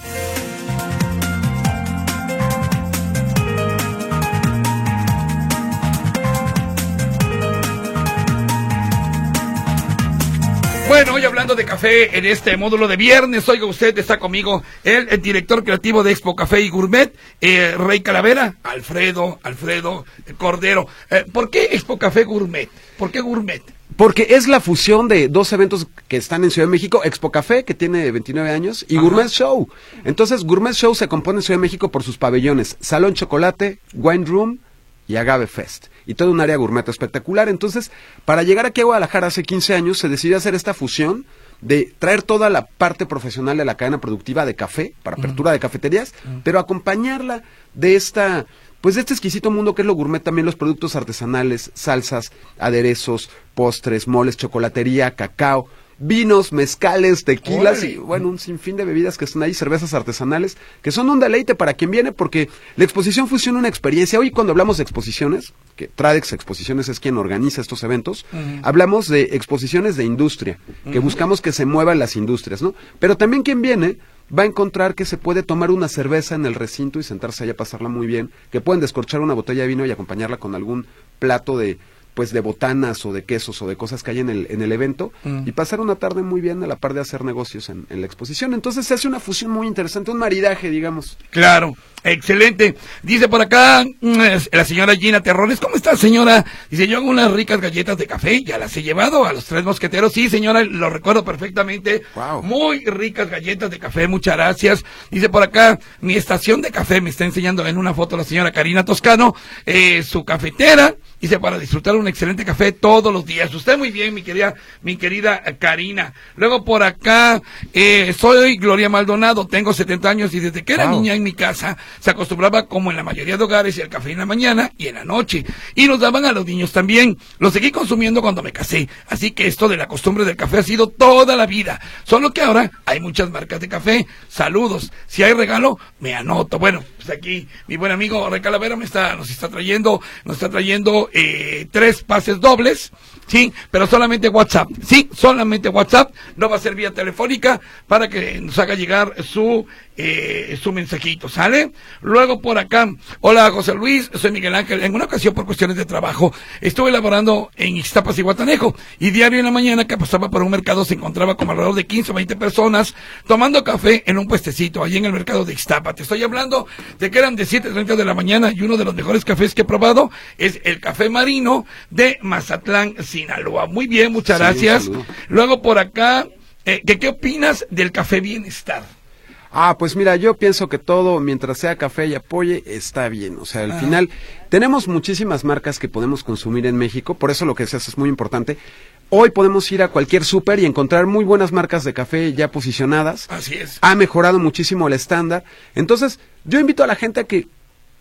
Bueno, hoy hablando de café en este módulo de viernes, oiga usted, está conmigo el, el director creativo de Expo Café y Gourmet, eh, Rey Calavera, Alfredo, Alfredo Cordero. Eh, ¿Por qué Expo Café Gourmet? ¿Por qué Gourmet? Porque es la fusión de dos eventos que están en Ciudad de México, Expo Café, que tiene veintinueve años, y Ajá. Gourmet Show. Entonces, Gourmet Show se compone en Ciudad de México por sus pabellones, Salón Chocolate, Wine Room y Agave Fest, y todo un área gourmet espectacular. Entonces, para llegar aquí a Guadalajara hace quince años, se decidió hacer esta fusión de traer toda la parte profesional de la cadena productiva de café, para apertura uh-huh. de cafeterías, uh-huh. pero acompañarla de esta, pues de este exquisito mundo que es lo gourmet, también los productos artesanales, salsas, aderezos, postres, moles, chocolatería, cacao, vinos, mezcales, tequilas Oye. y bueno, un sinfín de bebidas que están ahí, cervezas artesanales, que son un deleite para quien viene, porque la exposición fusiona una experiencia. Hoy cuando hablamos de exposiciones, que Tradex Exposiciones es quien organiza estos eventos, uh-huh. hablamos de exposiciones de industria, que uh-huh. buscamos que se muevan las industrias, ¿no? Pero también quien viene va a encontrar que se puede tomar una cerveza en el recinto y sentarse allá a pasarla muy bien, que pueden descorchar una botella de vino y acompañarla con algún plato de pues de botanas o de quesos o de cosas que hay en el en el evento mm. y pasar una tarde muy bien a la par de hacer negocios en, en la exposición. Entonces se hace una fusión muy interesante, un maridaje, digamos. Claro, excelente. Dice por acá la señora Gina Terrones, ¿cómo está, señora? Dice, yo hago unas ricas galletas de café, ya las he llevado a los Tres Mosqueteros. Sí, señora, lo recuerdo perfectamente. Wow. Muy ricas galletas de café, muchas gracias. Dice por acá, mi estación de café, me está enseñando en una foto la señora Karina Toscano, eh, su cafetera. Dice, para disfrutar un excelente café todos los días. Usted muy bien, mi querida, mi querida Karina. Luego por acá, eh, soy Gloria Maldonado, tengo setenta años y desde que era wow. niña en mi casa se acostumbraba, como en la mayoría de hogares, el café en la mañana y en la noche. Y nos daban a los niños también. Lo seguí consumiendo cuando me casé. Así que esto de la costumbre del café ha sido toda la vida. Solo que ahora hay muchas marcas de café. Saludos. Si hay regalo, me anoto. Bueno, pues aquí mi buen amigo Rey Calavera me está, nos está trayendo, nos está trayendo Eh, tres pases dobles, sí, pero solamente WhatsApp, sí, solamente WhatsApp, no va a ser vía telefónica, para que nos haga llegar su eh, su mensajito, ¿sale? Luego por acá, hola José Luis, soy Miguel Ángel. En una ocasión, por cuestiones de trabajo, estuve laborando en Ixtapas y Guatanejo, y diario en la mañana que pasaba por un mercado se encontraba como alrededor de quince o veinte personas tomando café en un puestecito allí en el mercado de Ixtapa. Te estoy hablando de que eran de siete treinta de la mañana, y uno de los mejores cafés que he probado es el Café Marino de Mazatlán, Sinaloa. Muy bien, muchas sí, gracias. Luego por acá, eh, ¿qué, ¿qué opinas del Café Bienestar? Ah, pues mira, yo pienso que todo, mientras sea café y apoye, está bien. O sea, al ah. final, tenemos muchísimas marcas que podemos consumir en México, por eso lo que decías es muy importante. Hoy podemos ir a cualquier súper y encontrar muy buenas marcas de café ya posicionadas. Así es. Ha mejorado muchísimo el estándar. Entonces, yo invito a la gente a que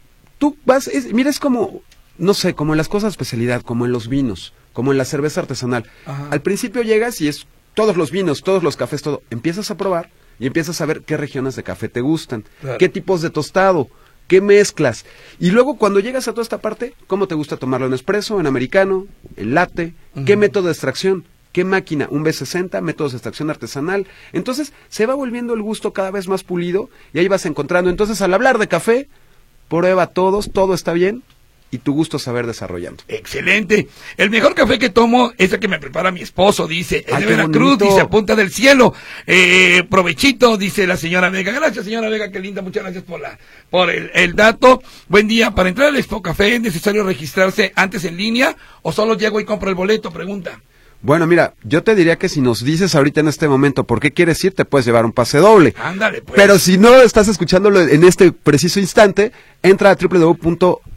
tú vas, es, mira, es como, no sé, como en las cosas de especialidad, como en los vinos, como en la cerveza artesanal. Ajá. Al principio llegas y es todos los vinos, todos los cafés, todo. Empiezas a probar y empiezas a ver qué regiones de café te gustan, claro. qué tipos de tostado, qué mezclas. Y luego cuando llegas a toda esta parte, ¿cómo te gusta tomarlo? ¿En espresso, en americano, en latte? Uh-huh. ¿Qué método de extracción? ¿Qué máquina? ¿Un B sesenta? ¿Métodos de extracción artesanal? Entonces se va volviendo el gusto cada vez más pulido y ahí vas encontrando. Entonces al hablar de café, prueba todos, todo está bien. Y tu gusto saber desarrollando. Excelente. El mejor café que tomo es el que me prepara mi esposo, dice. Es de Veracruz, dice, a Punta del Cielo. Eh, provechito, dice la señora Vega. Gracias, señora Vega, qué linda. Muchas gracias por la por el, el dato. Buen día. Para entrar al Expo Café, ¿es necesario registrarse antes en línea o solo llego y compro el boleto? Pregunta. Bueno, mira, yo te diría que si nos dices ahorita en este momento por qué quieres ir, te puedes llevar un pase doble. Ándale, pues. Pero si no estás escuchándolo en este preciso instante, entra a doble u doble u doble u punto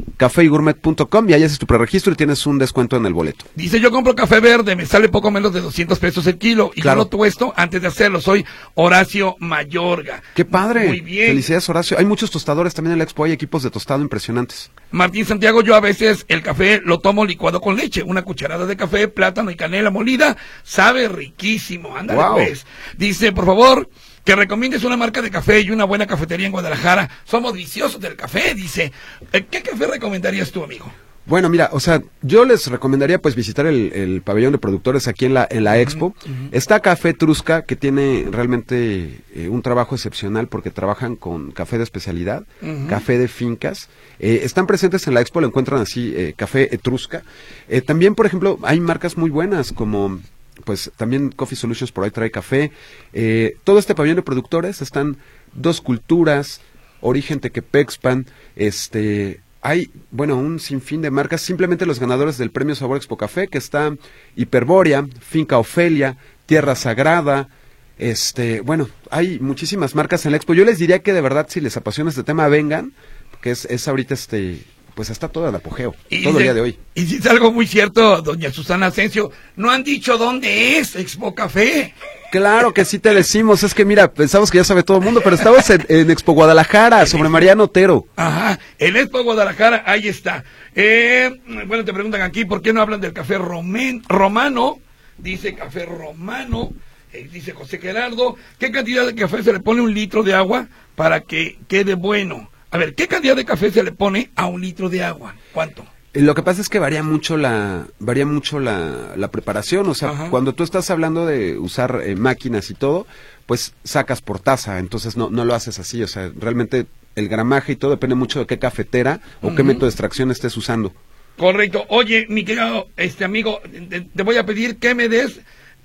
café y gourmet punto com y ahí haces tu preregistro y tienes un descuento en el boleto. Dice, yo compro café verde, me sale poco menos de doscientos pesos el kilo y claro. yo lo tuesto antes de hacerlo. Soy Horacio Mayorga. ¡Qué padre! Muy bien. Felicidades, Horacio. Hay muchos tostadores también en la expo, hay equipos de tostado impresionantes. Martín Santiago, yo a veces el café lo tomo licuado con leche, una cucharada de café, plátano y canela molida, sabe riquísimo. Ándale, wow. Pues. Dice, por favor, que recomiendes una marca de café y una buena cafetería en Guadalajara. Somos viciosos del café, dice. ¿Qué café recomendarías tú, amigo? Bueno, mira, o sea, yo les recomendaría pues visitar el, el pabellón de productores aquí en la en la uh-huh, expo. Uh-huh. Está Café Trusca, que tiene realmente eh, un trabajo excepcional porque trabajan con café de especialidad, uh-huh. café de fincas. Eh, están presentes en la expo, lo encuentran así, eh, Café Etrusca. Eh, también, por ejemplo, hay marcas muy buenas como, pues, también Coffee Solutions por ahí trae café. Eh, todo este pabellón de productores están Dos Culturas, Origen Tequepexpan, este... Hay, bueno, un sinfín de marcas, simplemente los ganadores del Premio Sabor Expo Café, que está Hiperbórea, Finca Ofelia, Tierra Sagrada, este, bueno, hay muchísimas marcas en la expo. Yo les diría que de verdad, si les apasiona este tema, vengan, que es, es ahorita este, pues está todo el apogeo, y todo dice, el día de hoy. Y dice algo muy cierto, doña Susana Asensio, no han dicho dónde es Expo Café. Claro que sí te decimos, es que mira, pensamos que ya sabe todo el mundo, pero estamos en, en Expo Guadalajara, el sobre Expo... Mariano Otero. Ajá, en Expo Guadalajara, ahí está. Eh, bueno, te preguntan aquí, ¿por qué no hablan del café romen, romano? Dice café romano, eh, dice José Gerardo, ¿qué cantidad de café se le pone a un litro de agua para que quede bueno? A ver, ¿qué cantidad de café se le pone a un litro de agua? ¿Cuánto? Lo que pasa es que varía mucho la varía mucho la, la preparación, o sea, ajá. Cuando tú estás hablando de usar eh, máquinas y todo, pues sacas por taza, entonces no no lo haces así, o sea, realmente el gramaje y todo depende mucho de qué cafetera o uh-huh. qué método de extracción estés usando. Correcto. Oye, mi querido este amigo, te, te voy a pedir que me des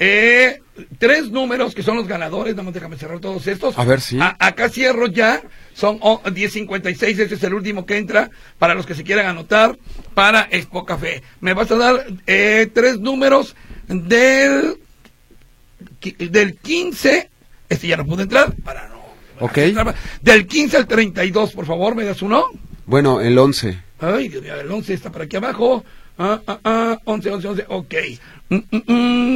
eh, tres números que son los ganadores, nada más déjame cerrar todos estos. A ver, sí. A, acá cierro ya, son oh, diez cincuenta y seis, este es el último que entra, para los que se quieran anotar, para Expo Café. Me vas a dar eh, tres números del, del quince, este ya no pude entrar, para no... Ok. Entrar, del quince al treinta y dos, por favor, ¿me das uno? Bueno, el once. Ay, Dios mío, el once está por aquí abajo. Ah, ah, ah, once, once, once, ok. Mm, mm,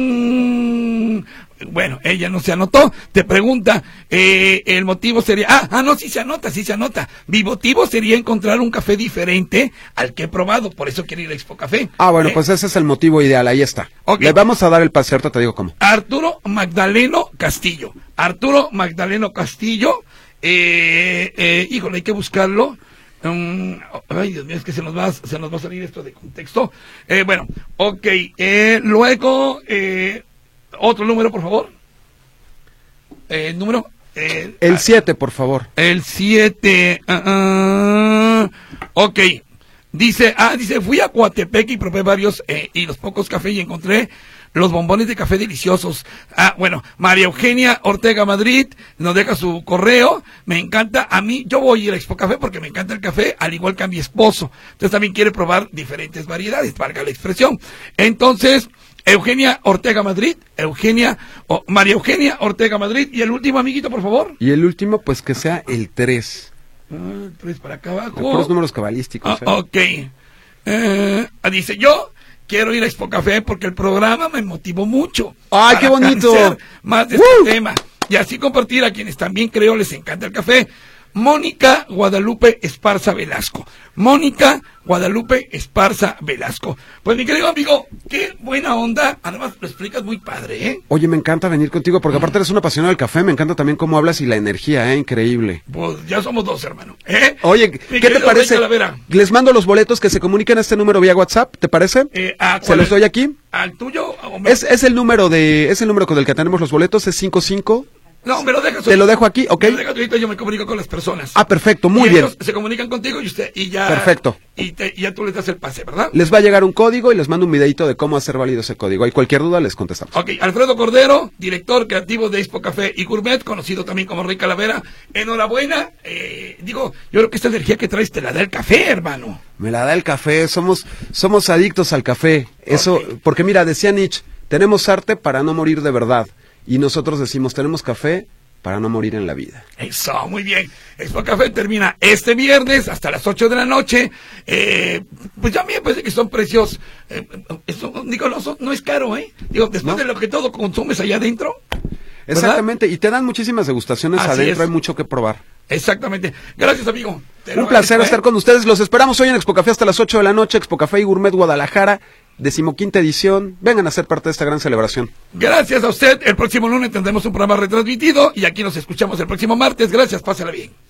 mm. Bueno, ella no se anotó. Te pregunta, eh, el motivo sería... Ah, ah, no, sí se anota, sí se anota. Mi motivo sería encontrar un café diferente al que he probado. Por eso quiero ir a Expo Café. Ah, bueno, ¿Eh? Pues ese es el motivo ideal, ahí está. Okay. Le vamos a dar el pase, ahorita te digo cómo. Arturo Magdaleno Castillo. Arturo Magdaleno Castillo. Eh, eh, híjole, hay que buscarlo. Um, ay, Dios mío, es que se nos va, se nos va a salir esto de contexto. Eh, bueno, ok. Eh, luego, eh, otro número, por favor. Eh, el número. Eh, el siete, por favor. El siete. Uh, uh, ok. Dice, ah, dice, fui a Coatepec y probé varios eh, y los pocos cafés y encontré los bombones de café deliciosos. Ah, bueno, María Eugenia Ortega Madrid nos deja su correo. Me encanta, a mí, yo voy a ir a Expo Café porque me encanta el café, al igual que a mi esposo. Entonces también quiere probar diferentes variedades, valga la expresión. Entonces, Eugenia Ortega Madrid, Eugenia, oh, María Eugenia Ortega Madrid. Y el último, amiguito, por favor. Y el último, pues que sea el tres. Ah, tres para acá abajo. Por los números cabalísticos. Ah, ok. Eh, dice, yo quiero ir a Expo Café porque el programa me motivó mucho. ¡Ay, qué bonito! Más de este tema. Y así compartir a quienes también creo les encanta el café. Mónica Guadalupe Esparza Velasco. Mónica Guadalupe Esparza Velasco. Pues mi querido amigo, qué buena onda. Además lo explicas muy padre, ¿eh? Oye, me encanta venir contigo porque aparte eres un apasionado del café. Me encanta también cómo hablas y la energía, ¿eh? Increíble. Pues ya somos dos, hermano. ¿Eh? Oye, mi ¿qué te parece? Les mando los boletos que se comuniquen a este número vía WhatsApp, ¿te parece? Eh, ah, ¿Se los doy aquí? ¿Al tuyo? Es, es el número de, es el número con el que tenemos los boletos, es cinco cinco. No, me lo dejas. Te lo dejo aquí, ok. Me lo dejas ahorita, yo me comunico con las personas. Ah, perfecto, muy y bien. Ellos se comunican contigo y usted, y ya. Perfecto. Y, te, y ya tú les das el pase, ¿verdad? Les va a llegar un código y les mando un videito de cómo hacer válido ese código. Hay cualquier duda, les contestamos. Ok, Alfredo Cordero, director creativo de Expo Café y Gourmet, conocido también como Rey Calavera. Enhorabuena. Eh, digo, yo creo que esta energía que traes te la da el café, hermano. Me la da el café, somos, somos adictos al café. Eso, okay. Porque mira, decía Nietzsche, tenemos arte para no morir de verdad. Y nosotros decimos, tenemos café para no morir en la vida. Eso, muy bien. Expo Café termina este viernes hasta las ocho de la noche. Eh, pues ya a mí me parece que son precios, eh, eso, digo, no, son, no es caro, ¿eh? Digo, después ¿no? de lo que todo consumes allá adentro. ¿verdad? Exactamente, y te dan muchísimas degustaciones Así adentro, es. Hay mucho que probar. Exactamente. Gracias, amigo. Te Un placer estar ¿eh? con ustedes. Los esperamos hoy en Expo Café hasta las ocho de la noche. Expo Café y Gourmet Guadalajara, decimoquinta edición. Vengan a ser parte de esta gran celebración. Gracias a usted. El próximo lunes tendremos un programa retransmitido y aquí nos escuchamos el próximo martes. Gracias, pásala bien.